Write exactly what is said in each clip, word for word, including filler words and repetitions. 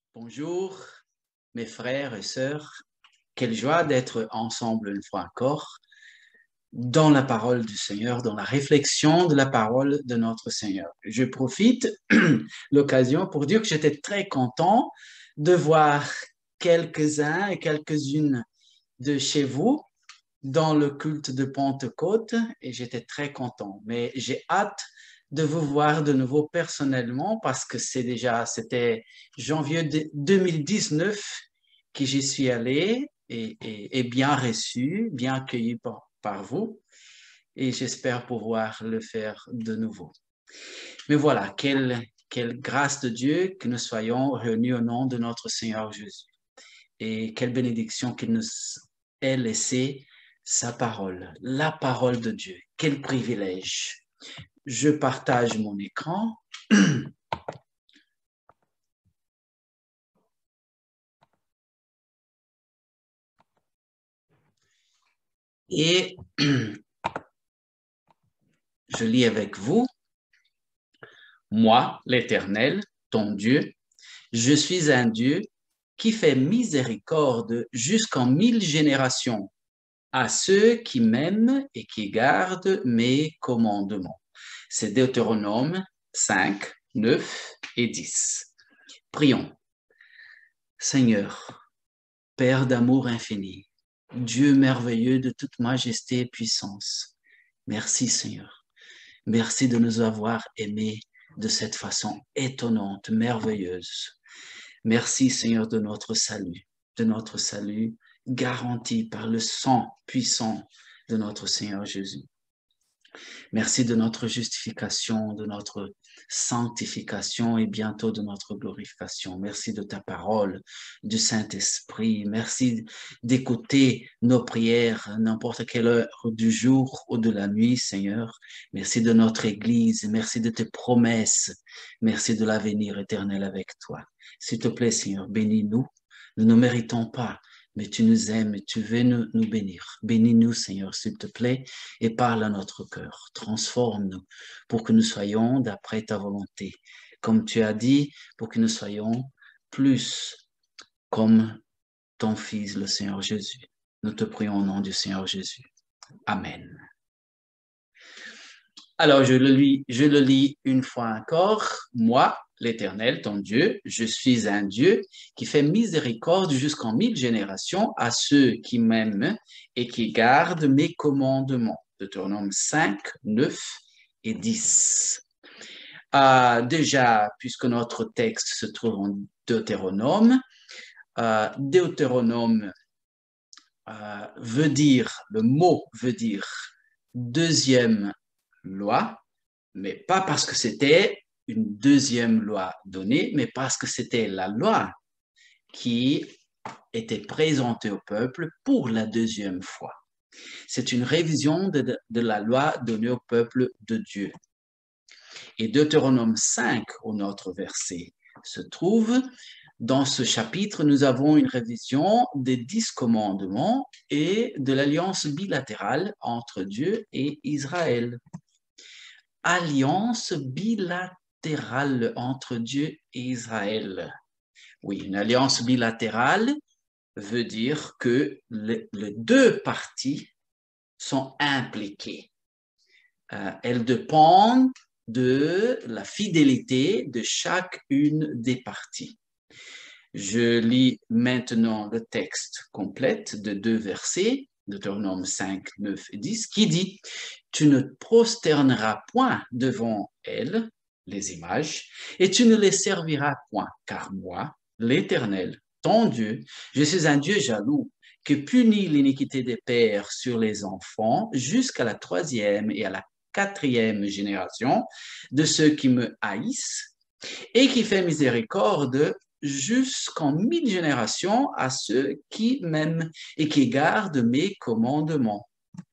Bonjour, mes frères et sœurs. Quelle joie d'être ensemble une fois encore dans la parole du Seigneur, dans la réflexion de la parole de notre Seigneur. Je profite de l'occasion pour dire que j'étais très content de voir quelques-uns et quelques-unes de chez vous dans le culte de Pentecôte et j'étais très content. Mais j'ai hâte de vous voir de nouveau personnellement parce que c'est déjà, c'était janvier deux mille dix-neuf que j'y suis allé et, et, et bien reçu, bien accueilli par, par vous et j'espère pouvoir le faire de nouveau. Mais voilà, quelle, quelle grâce de Dieu que nous soyons réunis au nom de notre Seigneur Jésus et quelle bénédiction qu'il nous ait laissé sa parole, la parole de Dieu. Quel privilège. Je partage mon écran. Et je lis avec vous. Moi, l'Éternel, ton Dieu, je suis un Dieu qui fait miséricorde jusqu'en mille générations à ceux qui m'aiment et qui gardent mes commandements. C'est Deutéronome cinq, neuf et dix. Prions. Seigneur, Père d'amour infini, Dieu merveilleux de toute majesté et puissance, merci Seigneur. Merci de nous avoir aimés de cette façon étonnante, merveilleuse. Merci Seigneur de notre salut, de notre salut garanti par le sang puissant de notre Seigneur Jésus. Merci de notre justification, de notre sanctification et bientôt de notre glorification. Merci de ta parole, du Saint-Esprit. Merci d'écouter nos prières n'importe quelle heure du jour ou de la nuit, Seigneur. Merci de notre Église. Merci de tes promesses. Merci de l'avenir éternel avec toi. S'il te plaît, Seigneur, bénis-nous. Nous ne méritons pas, mais tu nous aimes et tu veux nous, nous bénir. Bénis-nous, Seigneur, s'il te plaît, et parle à notre cœur. Transforme-nous pour que nous soyons d'après ta volonté. Comme tu as dit, pour que nous soyons plus comme ton Fils, le Seigneur Jésus. Nous te prions au nom du Seigneur Jésus. Amen. Alors, je le lis, je le lis une fois encore. Moi, l'Éternel, ton Dieu, je suis un Dieu qui fait miséricorde jusqu'en mille générations à ceux qui m'aiment et qui gardent mes commandements. Deutéronome cinq, neuf et dix. Euh, déjà, puisque notre texte se trouve en Deutéronome, euh, Deutéronome euh, veut dire, le mot veut dire deuxième loi, mais pas parce que c'était une deuxième loi donnée, mais parce que c'était la loi qui était présentée au peuple pour la deuxième fois. C'est une révision de, de la loi donnée au peuple de Dieu. Et Deutéronome cinq, où notre verset se trouve, dans ce chapitre, nous avons une révision des dix commandements et de l'alliance bilatérale entre Dieu et Israël. Alliance bilatérale entre Dieu et Israël. Oui, une alliance bilatérale veut dire que les, les deux parties sont impliquées. Euh, elles dépendent de la fidélité de chacune des parties. Je lis maintenant le texte complet de deux versets, Deutéronome cinq, neuf et dix, qui dit « Tu ne prosterneras point devant elles, les images, et tu ne les serviras point, car moi, l'Éternel, ton Dieu, je suis un Dieu jaloux, qui punit l'iniquité des pères sur les enfants jusqu'à la troisième et à la quatrième génération de ceux qui me haïssent, et qui fait miséricorde jusqu'en mille générations à ceux qui m'aiment et qui gardent mes commandements. »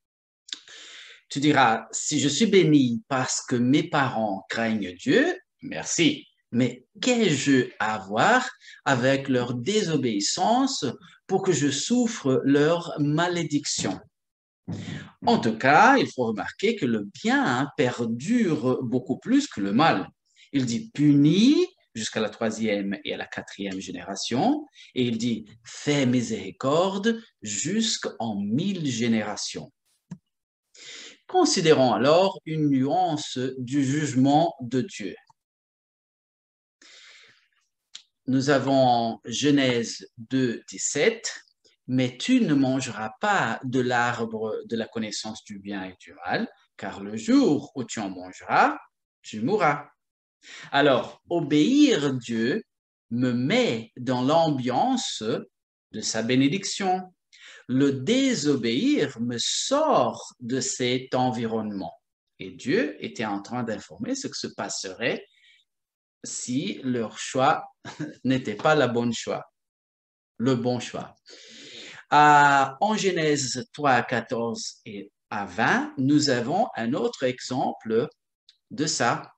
Tu diras, si je suis béni parce que mes parents craignent Dieu, merci. Mais qu'ai-je à voir avec leur désobéissance pour que je souffre leur malédiction? En tout cas, il faut remarquer que le bien perdure beaucoup plus que le mal. Il dit « punit jusqu'à la troisième et à la quatrième génération. Et il dit, fais miséricorde jusqu'en mille générations. Considérons alors une nuance du jugement de Dieu. Nous avons Genèse deux, dix-sept, mais tu ne mangeras pas de l'arbre de la connaissance du bien et du mal, car le jour où tu en mangeras, tu mourras. Alors, obéir Dieu me met dans l'ambiance de sa bénédiction. Le désobéir me sort de cet environnement. Et Dieu était en train d'informer ce que se passerait si leur choix n'était pas le bon choix. Le bon choix. À, en Genèse trois, quatorze et à vingt, nous avons un autre exemple de ça.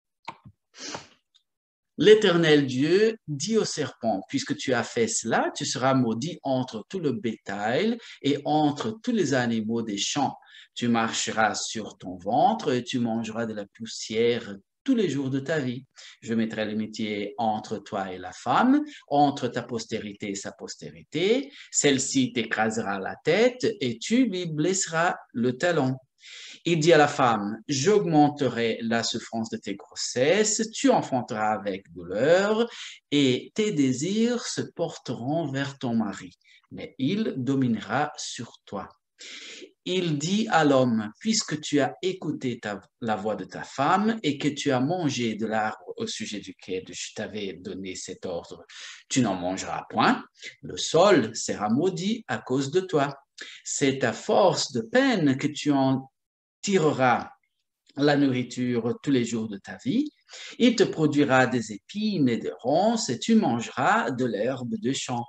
L'Éternel Dieu dit au serpent, puisque tu as fait cela, tu seras maudit entre tout le bétail et entre tous les animaux des champs. Tu marcheras sur ton ventre et tu mangeras de la poussière tous les jours de ta vie. Je mettrai l'amitié entre toi et la femme, entre ta postérité et sa postérité. Celle-ci t'écrasera la tête et tu lui blesseras le talon. Il dit à la femme, j'augmenterai la souffrance de tes grossesses, tu enfanteras avec douleur et tes désirs se porteront vers ton mari, mais il dominera sur toi. Il dit à l'homme, puisque tu as écouté ta, la voix de ta femme et que tu as mangé de l'arbre au sujet duquel je t'avais donné cet ordre, tu n'en mangeras point, le sol sera maudit à cause de toi. C'est à force de peine que tu en tireras la nourriture tous les jours de ta vie, il te produira des épines et des ronces et tu mangeras de l'herbe de champ.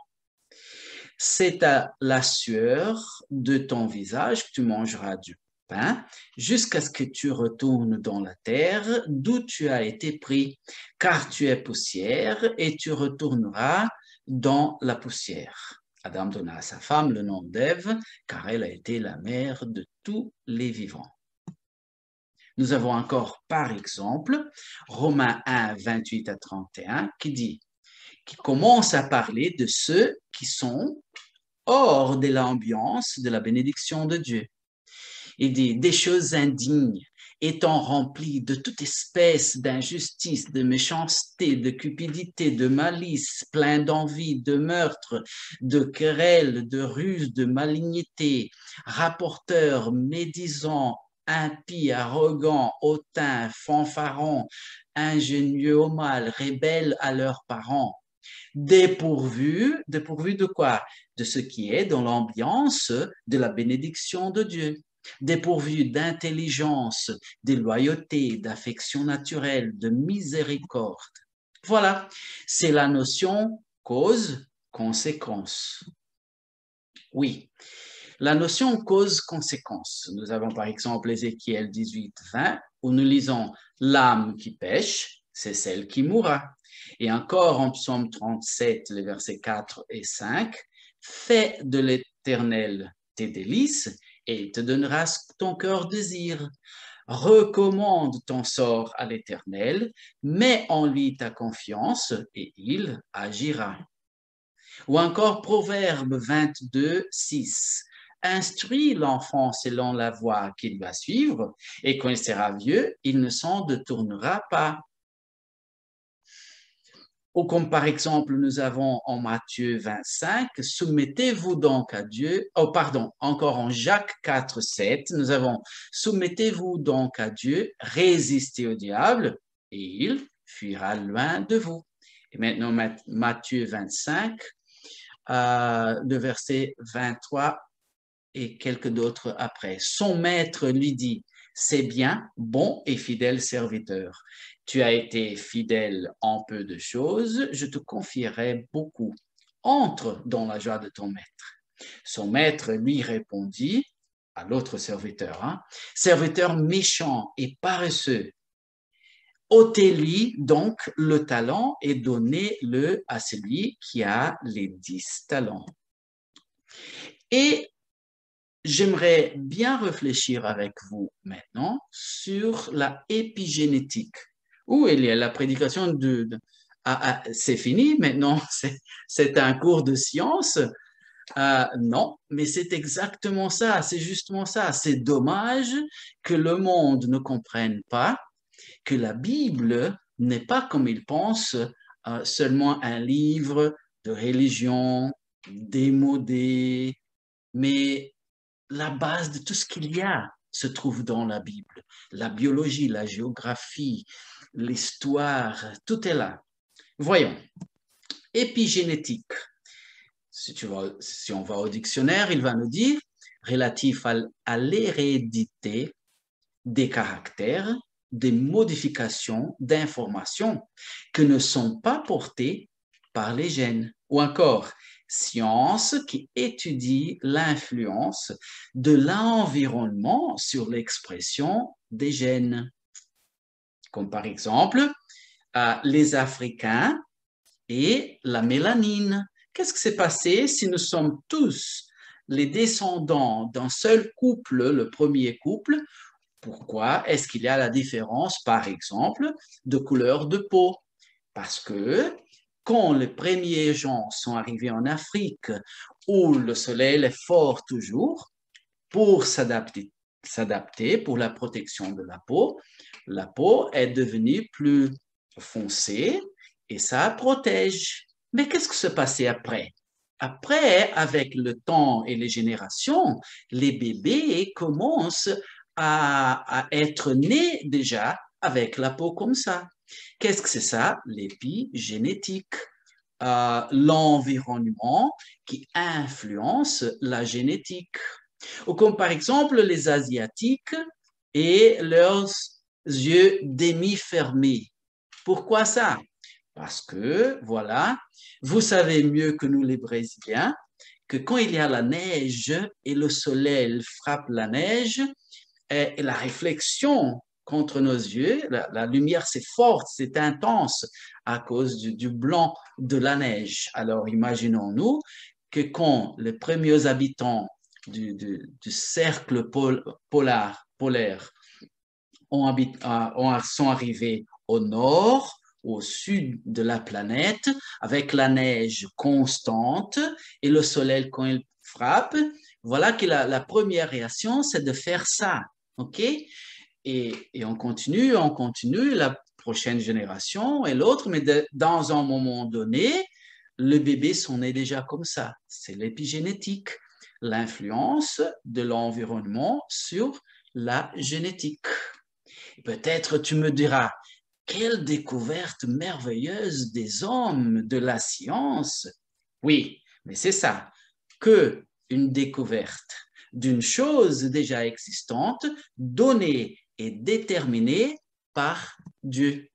C'est à la sueur de ton visage que tu mangeras du pain jusqu'à ce que tu retournes dans la terre d'où tu as été pris, car tu es poussière et tu retourneras dans la poussière. Adam donna à sa femme le nom d'Ève, car elle a été la mère de tous les vivants. Nous avons encore, par exemple, Romains un, vingt-huit à trente et un, qui dit, qui commence à parler de ceux qui sont hors de l'ambiance de la bénédiction de Dieu. Il dit, des choses indignes, étant remplies de toute espèce d'injustice, de méchanceté, de cupidité, de malice, plein d'envie, de meurtre, de querelles, de ruse, de malignité, rapporteurs, médisants, impies, arrogants, hautains, fanfarons, ingénieux au mal, rebelles à leurs parents, dépourvus, dépourvus de quoi? De ce qui est dans l'ambiance de la bénédiction de Dieu, dépourvus d'intelligence, de loyauté, d'affection naturelle, de miséricorde. Voilà, c'est la notion cause-conséquence. Oui. La notion cause-conséquence. Nous avons par exemple Ézéchiel dix-huit, vingt, où nous lisons « L'âme qui pêche, c'est celle qui mourra ». Et encore en Psaume trente-sept, les versets quatre et cinq, « Fais de l'Éternel tes délices et il te donnera ce que ton cœur désire. Recommande ton sort à l'Éternel, mets en lui ta confiance et il agira. » Ou encore Proverbe vingt-deux, six. Instruis l'enfant selon la voie qu'il va suivre, et quand il sera vieux, il ne s'en détournera pas. Ou comme par exemple, nous avons en Matthieu vingt-cinq, soumettez-vous donc à Dieu, oh pardon, encore en Jacques quatre, sept, nous avons soumettez-vous donc à Dieu, résistez au diable, et il fuira loin de vous. Et maintenant, Matthieu vingt-cinq, euh, le verset vingt-trois, et quelques d'autres après. Son maître lui dit, c'est bien, bon et fidèle serviteur. Tu as été fidèle en peu de choses, je te confierai beaucoup. Entre dans la joie de ton maître. Son maître lui répondit, à l'autre serviteur, hein, serviteur méchant et paresseux, ôtez-lui donc le talent et donnez-le à celui qui a les dix talents. Et j'aimerais bien réfléchir avec vous maintenant sur la épigénétique, où il y a la prédication de, de ah, ah, c'est fini maintenant, c'est un cours de science. Euh, non, mais c'est exactement ça, c'est justement ça. C'est dommage que le monde ne comprenne pas que la Bible n'est pas, comme il pense, euh, seulement un livre de religion démodé, mais la base de tout ce qu'il y a se trouve dans la Bible. La biologie, la géographie, l'histoire, tout est là. Voyons, épigénétique. Si, tu vas, si on va au dictionnaire, il va nous dire relatif à, à l'hérédité des caractères, des modifications d'informations que ne sont pas portées par les gènes. Ou encore, science qui étudie l'influence de l'environnement sur l'expression des gènes. Comme par exemple, euh, les Africains et la mélanine. Qu'est-ce qui s'est passé si nous sommes tous les descendants d'un seul couple, le premier couple? Pourquoi est-ce qu'il y a la différence, par exemple, de couleur de peau? Parce que quand les premiers gens sont arrivés en Afrique, où le soleil est fort toujours, pour s'adapter, s'adapter pour la protection de la peau, la peau est devenue plus foncée et ça protège. Mais qu'est-ce qui se passait après? Après, avec le temps et les générations, les bébés commencent à, à être nés déjà avec la peau comme ça. Qu'est-ce que c'est ça? L'épigénétique, euh, l'environnement qui influence la génétique. Ou comme par exemple les Asiatiques et leurs yeux demi-fermés. Pourquoi ça? Parce que, voilà, vous savez mieux que nous les Brésiliens que quand il y a la neige et le soleil frappe la neige, et la réflexion contre nos yeux, la, la lumière c'est forte, c'est intense à cause du, du blanc de la neige. Alors imaginons-nous que quand les premiers habitants du, du, du cercle pol, polar, polaire ont habit, ont, sont arrivés au nord, au sud de la planète, avec la neige constante et le soleil quand il frappe, voilà que la, la première réaction, c'est de faire ça. OK? Et, et on continue, on continue, la prochaine génération et l'autre, mais de, dans un moment donné, le bébé sont nés déjà comme ça. C'est l'épigénétique, l'influence de l'environnement sur la génétique. Peut-être tu me diras, quelle découverte merveilleuse des hommes de la science. Oui, mais c'est ça, que une découverte d'une chose déjà existante, donnée et déterminée par Dieu.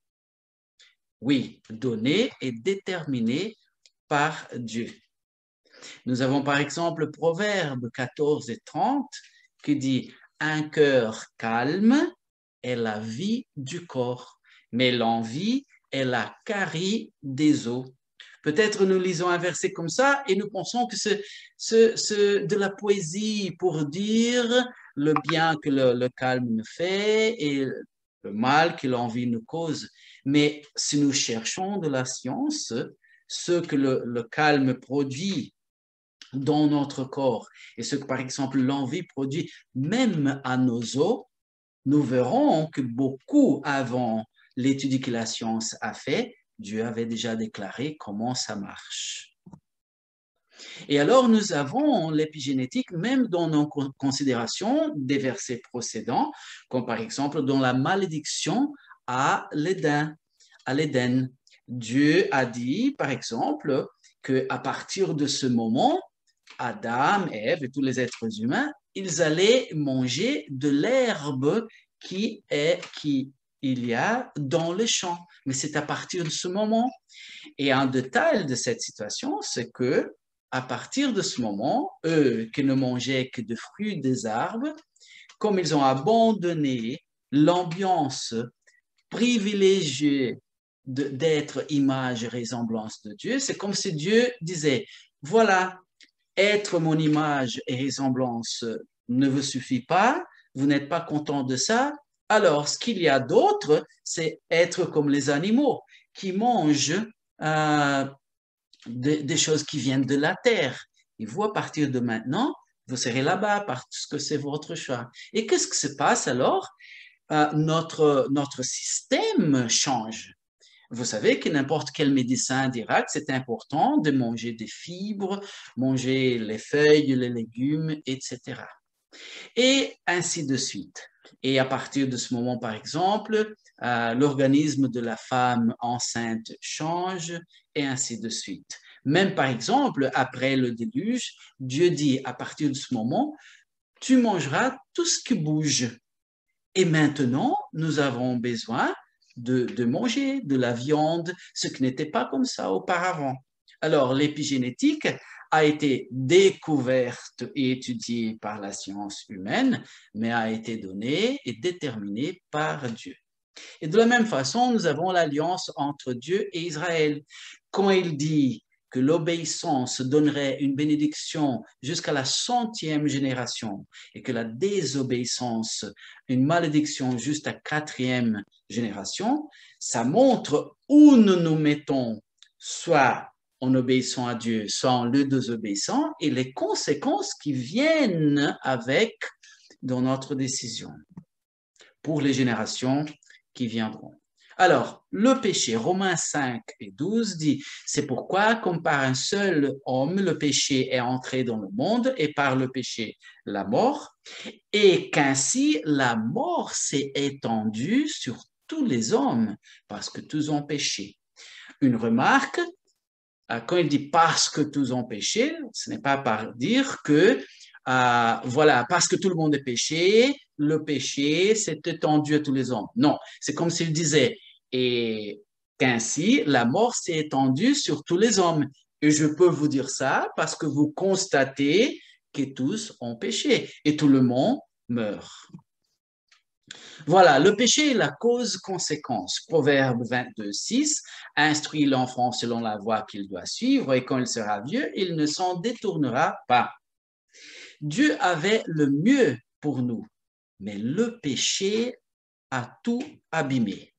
Oui, donnée et déterminée par Dieu. Nous avons par exemple Proverbe quatorze et trente qui dit « Un cœur calme est la vie du corps, mais l'envie est la carie des os. » Peut-être nous lisons un verset comme ça et nous pensons que c'est, c'est, c'est de la poésie pour dire le bien que le, le calme nous fait et le mal que l'envie nous cause. Mais si nous cherchons de la science, ce que le, le calme produit dans notre corps et ce que, par exemple, l'envie produit même à nos os, nous verrons que beaucoup avant l'étude que la science a fait, Dieu avait déjà déclaré comment ça marche. Et alors, nous avons l'épigénétique même dans nos considérations des versets précédents, comme par exemple dans la malédiction à l'Éden. À l'Éden, Dieu a dit, par exemple, qu'à partir de ce moment, Adam, Ève et tous les êtres humains, ils allaient manger de l'herbe qui est, qui il y a dans les champs. Mais c'est à partir de ce moment. Et un détail de cette situation, c'est que à partir de ce moment, eux qui ne mangeaient que de fruits des arbres, comme ils ont abandonné l'ambiance privilégiée d'être image et ressemblance de Dieu, c'est comme si Dieu disait, voilà, être mon image et ressemblance ne vous suffit pas, vous n'êtes pas content de ça, alors ce qu'il y a d'autre, c'est être comme les animaux qui mangent euh, des, des choses qui viennent de la terre. Et vous, à partir de maintenant, vous serez là-bas parce que c'est votre choix. Et qu'est-ce qui se passe alors? Euh, notre, notre système change. Vous savez que n'importe quel médecin dira que c'est important de manger des fibres, manger les feuilles, les légumes, et cetera. Et ainsi de suite. Et à partir de ce moment, par exemple, euh, l'organisme de la femme enceinte change, et ainsi de suite. Même par exemple, après le déluge, Dieu dit à partir de ce moment, tu mangeras tout ce qui bouge. Et maintenant, nous avons besoin de, de manger de la viande, ce qui n'était pas comme ça auparavant. Alors, l'épigénétique a été découverte et étudiée par la science humaine, mais a été donnée et déterminée par Dieu. Et de la même façon, nous avons l'alliance entre Dieu et Israël. Quand il dit que l'obéissance donnerait une bénédiction jusqu'à la centième génération et que la désobéissance une malédiction jusqu'à la quatrième génération, ça montre où nous nous mettons, soit en obéissant à Dieu, soit en le désobéissant, et les conséquences qui viennent avec dans notre décision pour les générations qui viendront. Alors, le péché, Romains cinq et douze dit, c'est pourquoi, comme par un seul homme, le péché est entré dans le monde et par le péché, la mort, et qu'ainsi la mort s'est étendue sur tous les hommes parce que tous ont péché. Une remarque, quand il dit parce que tous ont péché, ce n'est pas par dire que euh, voilà, parce que tout le monde est péché, le péché s'est étendu à tous les hommes. Non, c'est comme s'il disait, et qu'ainsi la mort s'est étendue sur tous les hommes. Et je peux vous dire ça parce que vous constatez que tous ont péché et tout le monde meurt. Voilà, le péché est la cause-conséquence. Proverbe vingt-deux, six, instruit l'enfant selon la voie qu'il doit suivre et quand il sera vieux, il ne s'en détournera pas. Dieu avait le mieux pour nous, mais le péché a tout abîmé.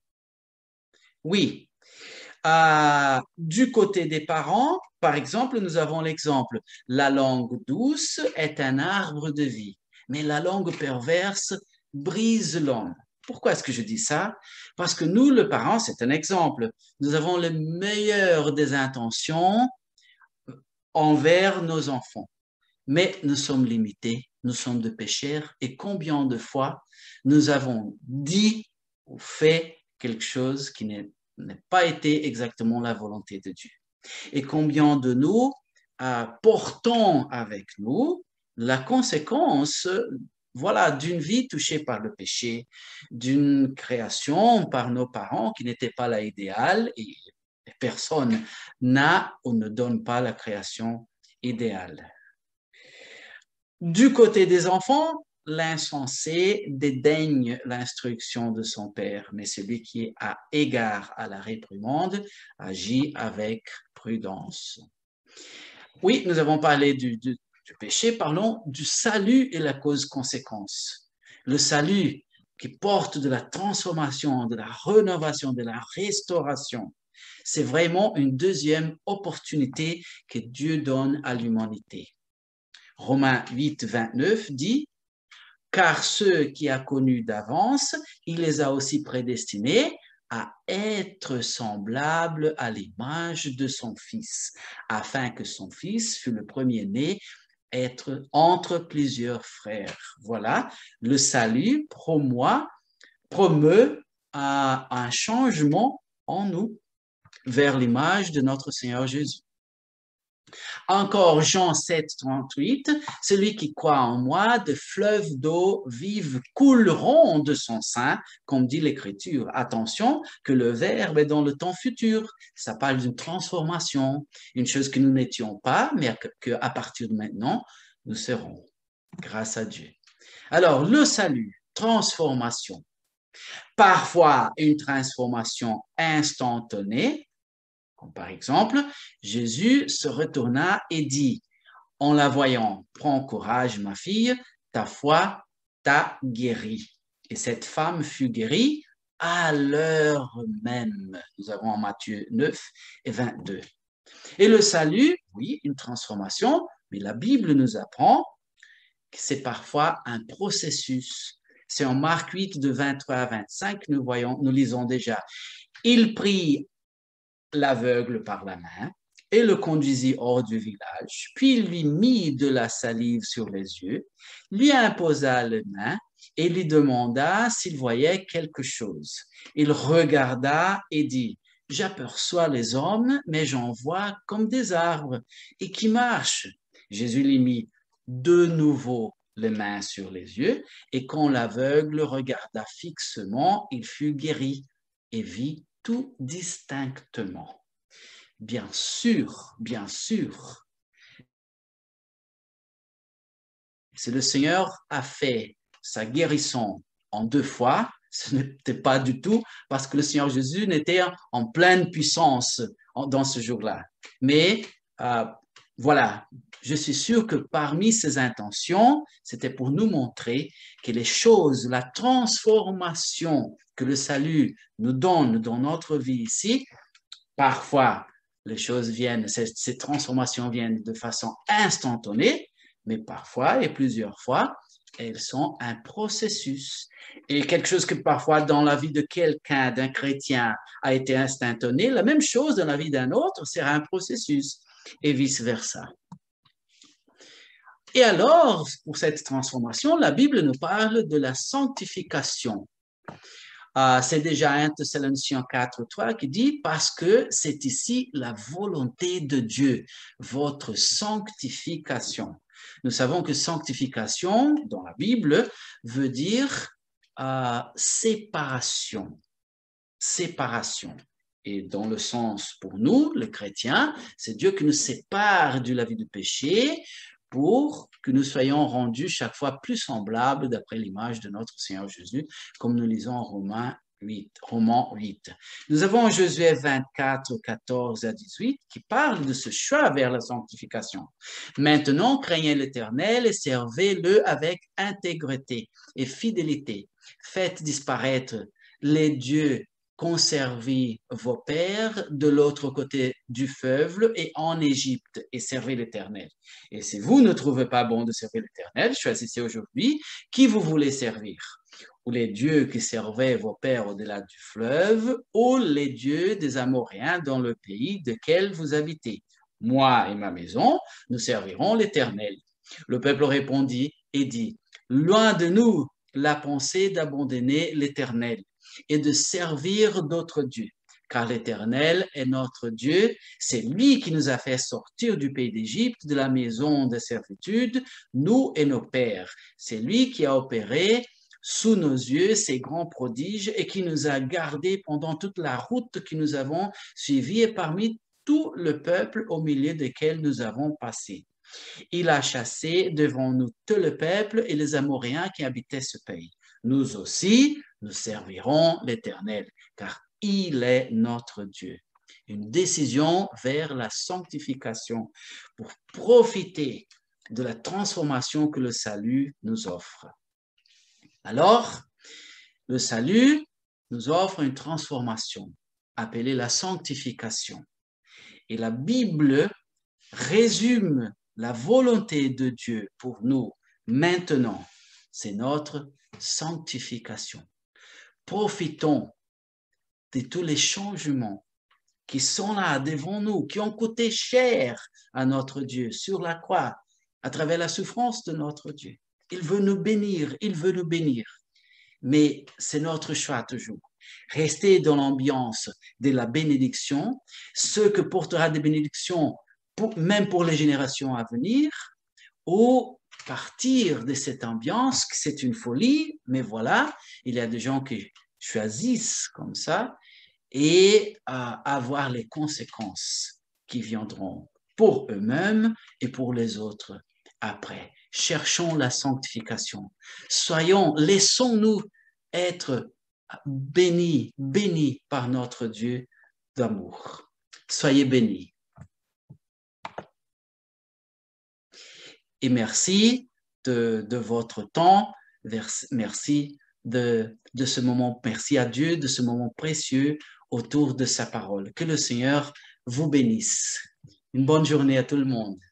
Oui, euh, du côté des parents, par exemple, nous avons l'exemple, la langue douce est un arbre de vie, mais la langue perverse brise l'homme. Pourquoi est-ce que je dis ça? Parce que nous, le parent, c'est un exemple. Nous avons le meilleur des intentions envers nos enfants. Mais nous sommes limités, nous sommes de pécheurs, et combien de fois nous avons dit ou fait quelque chose qui n'a pas été exactement la volonté de Dieu. Et combien de nous euh, portons avec nous la conséquence voilà, d'une vie touchée par le péché, d'une création par nos parents qui n'était pas la idéale, et personne n'a ou ne donne pas la création idéale. Du côté des enfants, l'insensé dédaigne l'instruction de son père, mais celui qui a égard à la réprimande agit avec prudence. Oui, nous avons parlé du, du, du péché, parlons du salut et la cause-conséquence. Le salut qui porte de la transformation, de la rénovation, de la restauration, c'est vraiment une deuxième opportunité que Dieu donne à l'humanité. Romains huit, vingt-neuf dit « Car ceux qui a connus d'avance, il les a aussi prédestinés à être semblables à l'image de son Fils, afin que son Fils fût le premier-né être entre plusieurs frères. » Voilà, le salut promeut, promeut un, un changement en nous vers l'image de notre Seigneur Jésus. Encore Jean sept, trente-huit, celui qui croit en moi, de fleuves d'eau vive couleront de son sein, comme dit l'Écriture. Attention que le verbe est dans le temps futur. Ça parle d'une transformation, une chose que nous n'étions pas, mais qu'à partir de maintenant, nous serons, grâce à Dieu. Alors, le salut, transformation. Parfois, une transformation instantanée. Comme par exemple, Jésus se retourna et dit, en la voyant, « Prends courage, ma fille, ta foi t'a guérie. » Et cette femme fut guérie à l'heure même. Nous avons en Matthieu neuf et vingt-deux. Et le salut, oui, une transformation, mais la Bible nous apprend que c'est parfois un processus. C'est en Marc huit, de vingt-trois à vingt-cinq, nous voyons, nous lisons déjà. Il prit l'aveugle par la main et le conduisit hors du village, puis il lui mit de la salive sur les yeux, lui imposa les mains et lui demanda s'il voyait quelque chose. Il regarda et dit, « J'aperçois les hommes, mais j'en vois comme des arbres et qui marchent. » Jésus lui mit de nouveau les mains sur les yeux, et quand l'aveugle regarda fixement, il fut guéri et vit tout distinctement. Bien sûr, bien sûr, si le Seigneur a fait sa guérison en deux fois, ce n'était pas du tout parce que le Seigneur Jésus n'était en pleine puissance dans ce jour-là. Mais euh, voilà, je suis sûr que parmi ses intentions, c'était pour nous montrer que les choses, la transformation que le salut nous donne dans notre vie ici, parfois les choses viennent, ces, ces transformations viennent de façon instantanée, mais parfois et plusieurs fois, elles sont un processus. Et quelque chose que parfois dans la vie de quelqu'un, d'un chrétien, a été instantané, la même chose dans la vie d'un autre sera un processus, et vice-versa. Et alors, pour cette transformation, la Bible nous parle de la sanctification. Uh, c'est déjà un Thessaloniciens quatre, trois qui dit « Parce que c'est ici la volonté de Dieu, votre sanctification. » Nous savons que sanctification, dans la Bible, veut dire uh, séparation. Séparation. Et dans le sens, pour nous, les chrétiens, c'est Dieu qui nous sépare de la vie du péché pour que nous soyons rendus chaque fois plus semblables d'après l'image de notre Seigneur Jésus, comme nous lisons en Romains huit, Romans huit. Nous avons Josué vingt-quatre, quatorze à dix-huit qui parle de ce choix vers la sanctification. Maintenant, craignez l'Éternel et servez-le avec intégrité et fidélité. Faites disparaître les dieux conservez vos pères de l'autre côté du fleuve et en Égypte et servez l'Éternel. Et si vous ne trouvez pas bon de servir l'Éternel, choisissez aujourd'hui qui vous voulez servir. Ou les dieux qui servaient vos pères au-delà du fleuve, ou les dieux des Amoréens dans le pays duquel vous habitez. Moi et ma maison, nous servirons l'Éternel. Le peuple répondit et dit, loin de nous la pensée d'abandonner l'Éternel et de servir d'autres dieux, car l'Éternel est notre Dieu, c'est lui qui nous a fait sortir du pays d'Égypte, de la maison de servitude, nous et nos pères. C'est lui qui a opéré sous nos yeux ces grands prodiges et qui nous a gardés pendant toute la route que nous avons suivie et parmi tout le peuple au milieu desquels nous avons passé. Il a chassé devant nous tout le peuple et les Amoréens qui habitaient ce pays. Nous aussi, nous servirons l'Éternel, car il est notre Dieu. Une décision vers la sanctification pour profiter de la transformation que le salut nous offre. Alors, le salut nous offre une transformation appelée la sanctification. Et la Bible résume la volonté de Dieu pour nous maintenant, c'est notre sanctification. Profitons de tous les changements qui sont là devant nous, qui ont coûté cher à notre Dieu sur la croix, à travers la souffrance de notre Dieu. Il veut nous bénir, il veut nous bénir. Mais c'est notre choix toujours. Rester dans l'ambiance de la bénédiction, ce que portera des bénédictions pour, même pour les générations à venir, ou partir de cette ambiance, que c'est une folie, mais voilà, il y a des gens qui choisissent comme ça, et euh, avoir les conséquences qui viendront pour eux-mêmes et pour les autres après. Cherchons la sanctification. Soyons, laissons-nous être bénis, bénis par notre Dieu d'amour. Soyez bénis. Et merci de, de votre temps. Merci de, de ce moment. Merci à Dieu de ce moment précieux autour de sa parole. Que le Seigneur vous bénisse. Une bonne journée à tout le monde.